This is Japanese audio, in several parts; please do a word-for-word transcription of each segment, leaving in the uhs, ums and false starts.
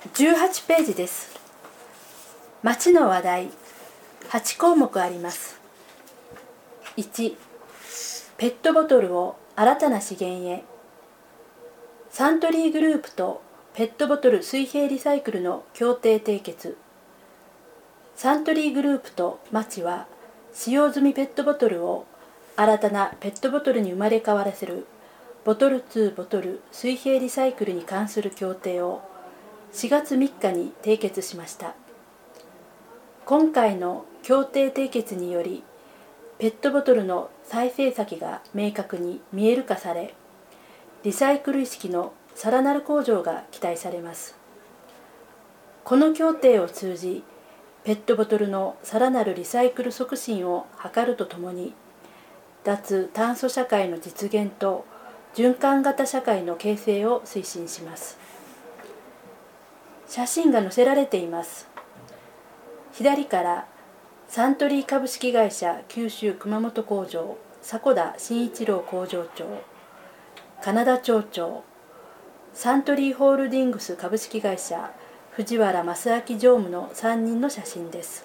じゅうはちページです。町の話題はちこうもくあります。いち、ペットボトルを新たな資源へ。サントリーグループとペットボトル水平リサイクルの協定締結。サントリーグループと町は使用済みペットボトルを新たなペットボトルに生まれ変わらせるボトルツーボトル水平リサイクルに関する協定をしがつみっかに締結しました。今回の協定締結により、ペットボトルの再生先が明確に見える化され、リサイクル意識のさらなる向上が期待されます。この協定を通じ、ペットボトルのさらなるリサイクル促進を図るとともに、脱炭素社会の実現と循環型社会の形成を推進します。写真が載せられています。左からサントリー株式会社九州熊本工場迫田慎一郎工場長、金田町長、サントリーホールディングス株式会社藤原正明常務のさんにんの写真です。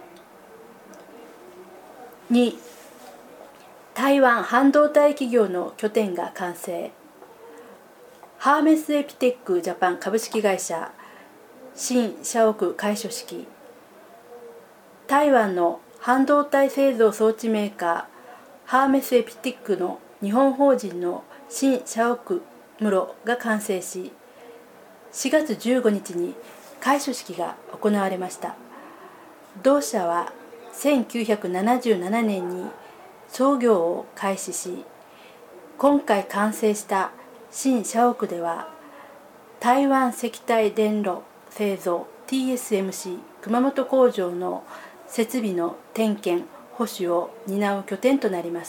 に、台湾半導体企業の拠点が完成。ハーメスエピテックジャパン株式会社新社屋開所式。台湾の半導体製造装置メーカーハーメスエピティックの日本法人の新社屋室が完成し、しがつじゅうごにちに開所式が行われました。同社はせんきゅうひゃくななじゅうななねんに操業を開始し、今回完成した新社屋では台湾石体電路製造 ティーエスエムシー 熊本工場の設備の点検・保守を担う拠点となります。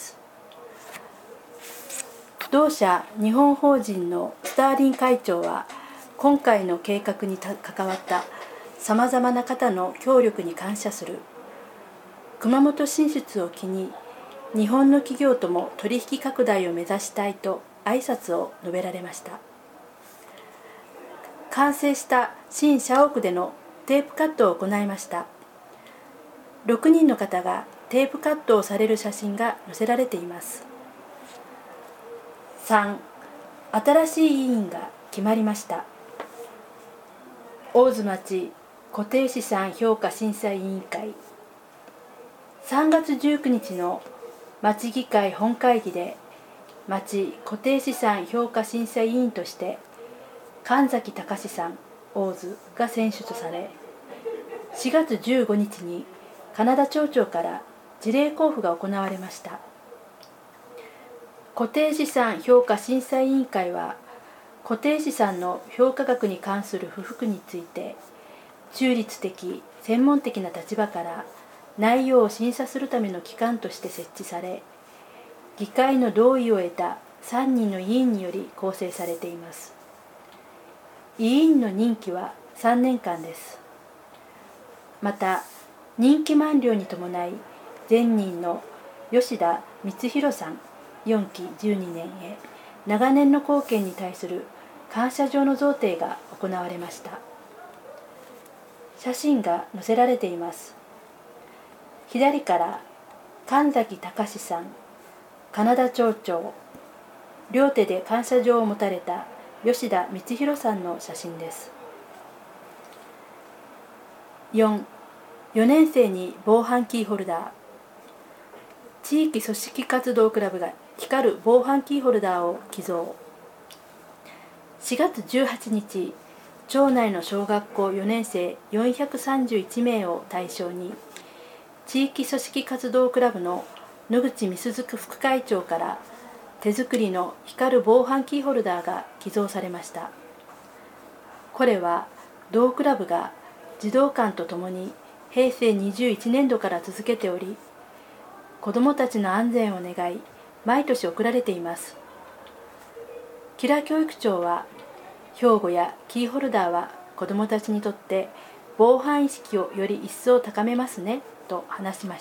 同社日本法人のスターリン会長は、今回の計画に関わったさまざまな方の協力に感謝する。熊本進出を機に日本の企業とも取引拡大を目指したいと挨拶を述べられました。完成した新社屋でのテープカットを行いました。ろくにんの方がテープカットをされる写真が載せられています。さん、新しい委員が決まりました。大津町固定資産評価審査委員会。さんがつじゅうくにちの町議会本会議で、町固定資産評価審査委員として神崎隆さん、大津が選出され、しがつじゅうごにちに金田町長から辞令交付が行われました。固定資産評価審査委員会は、固定資産の評価額に関する不服について、中立的・専門的な立場から内容を審査するための機関として設置され、議会の同意を得たさんにんの委員により構成されています。委員の任期はさんねんかんです。また、任期満了に伴い、前任の吉田光弘さんよんきじゅうにねんへ長年の貢献に対する感謝状の贈呈が行われました。写真が載せられています。左から神崎隆さん、金田町長、両手で感謝状を持たれた吉田光弘さんの写真です。よん、よねんせいに防犯キーホルダー。地域組織活動クラブが光る防犯キーホルダーを寄贈。しがつじゅうはちにち、町内の小学校よねんせいよんひゃくさんじゅういちめいを対象に、地域組織活動クラブの野口美鈴副会長から手作りの光る防犯キーホルダーが寄贈されました。これは同クラブが児童館とともにへいせいにじゅういちねんどから続けており、子どもたちの安全を願い、毎年贈られています。吉良教育長は、標語やキーホルダーは子どもたちにとって防犯意識をより一層高めますねと話しました。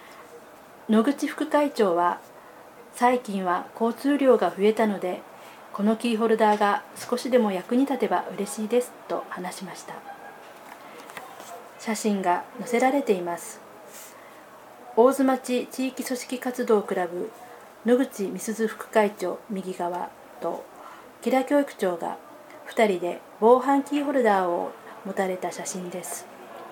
野口副会長は、最近は交通量が増えたので、 このキーホルダーが少しでも役に立てば嬉しいですと話しました。写真が載せられています。大津町地域組織活動クラブ野口美鈴副会長右側と木田教育長がふたりで防犯キーホルダーを持たれた写真です。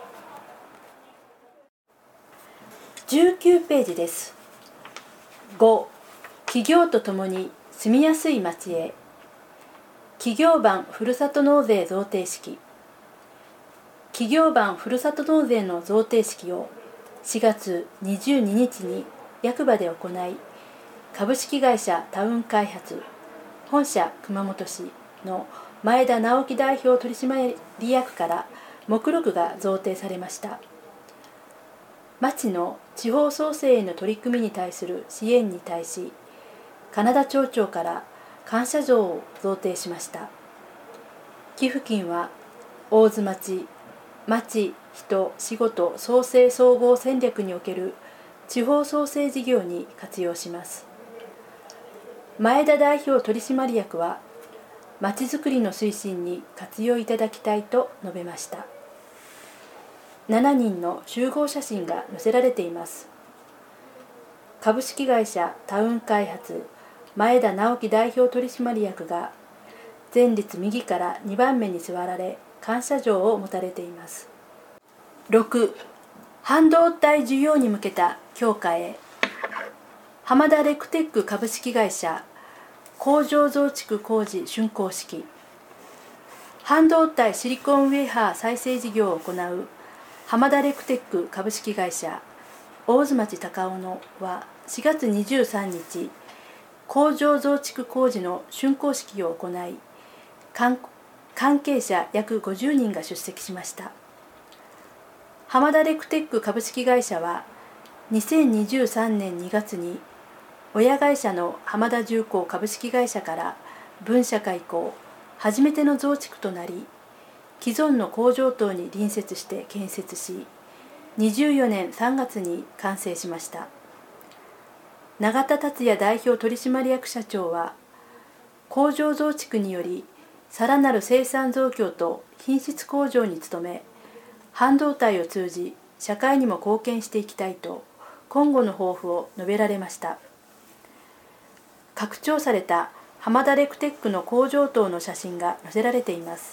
じゅうきゅうページです。ご、企業とともに住みやすい町へ。企業版ふるさと納税贈呈式。企業版ふるさと納税の贈呈式をしがつにじゅうににちに役場で行い、株式会社タウン開発本社熊本市の前田直樹代表取締役から目録が贈呈されました。町の地方創生への取り組みに対する支援に対し、金田町長から感謝状を贈呈しました。寄付金は大津町町人仕事創生総合戦略における地方創生事業に活用します。前田代表取締役は、まちづくりの推進に活用いただきたいと述べました。しちにんの集合写真が載せられています。株式会社タウン開発前田直樹代表取締役が前列右からにばんめに座られ、感謝状を持たれています。ろく、半導体需要に向けた強化へ。浜田レクテック株式会社工場増築工事竣工式。半導体シリコンウェハー再生事業を行う浜田レクテック株式会社大津町高尾野はしがつにじゅうさんにち、工場増築工事の竣工式を行い、関係者約ごじゅうにんが出席しました。浜田レクテック株式会社はにせんにじゅうさんねんにがつに親会社の浜田重工株式会社から分社化以降初めての増築となり、既存の工場棟に隣接して建設し、にじゅうよねんさんがつに完成しました。永田達也代表取締役社長は、工場増築によりさらなる生産増強と品質向上に努め、半導体を通じ社会にも貢献していきたいと今後の抱負を述べられました。拡張された浜田レクテックの工場棟の写真が載せられています。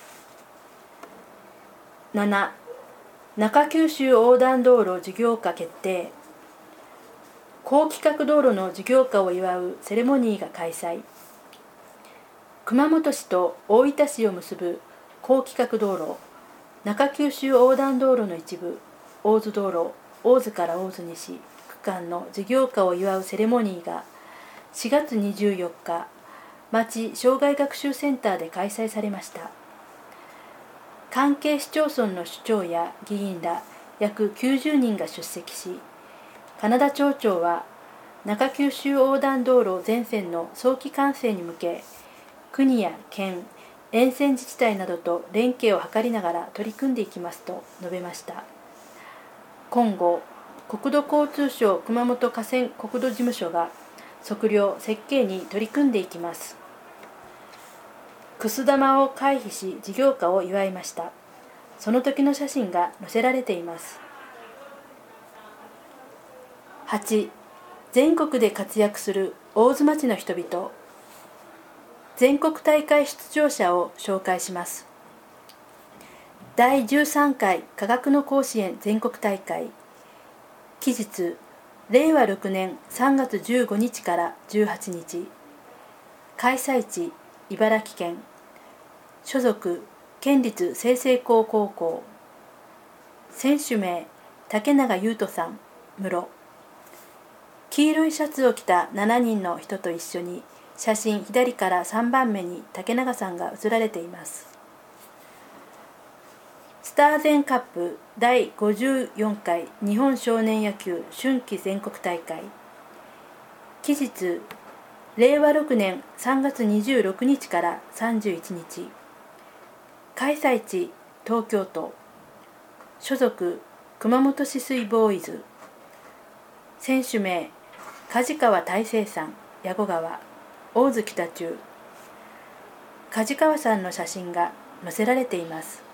なな、中九州横断道路事業化決定。高規格道路の事業化を祝うセレモニーが開催。熊本市と大分市を結ぶ高規格道路中九州横断道路の一部大津道路大津から大津西区間の事業化を祝うセレモニーがしがつにじゅうよっか、町障害学習センターで開催されました。関係市町村の首長や議員ら約きゅうじゅうにんが出席し、金田町長は中九州横断道路全線の早期完成に向け、国や県、沿線自治体などと連携を図りながら取り組んでいきますと述べました。今後、国土交通省熊本河川国土事務所が測量・設計に取り組んでいきます。くす玉を回避し事業化を祝いました。その時の写真が載せられています。はち、全国で活躍する大津町の人々。全国大会出場者を紹介します。だいじゅうさんかい科学の甲子園全国大会。期日、れいわろくねんさんがつじゅうごにちからじゅうはちにち。開催地、茨城県。所属、県立済々黌高校。選手名、竹永優斗さん、室。黄色いシャツを着たしちにんの人と一緒に、写真左からさんばんめに竹永さんが写られています。スターゼンカップだいごじゅうよんかい日本少年野球春季全国大会。期日、れいわろくねんさんがつにじゅうろくにちからさんじゅういちにち。開催地、東京都。所属、熊本市水ボーイズ。選手名、梶川大成さん、矢後川。大津北中梶川さんの写真が載せられています。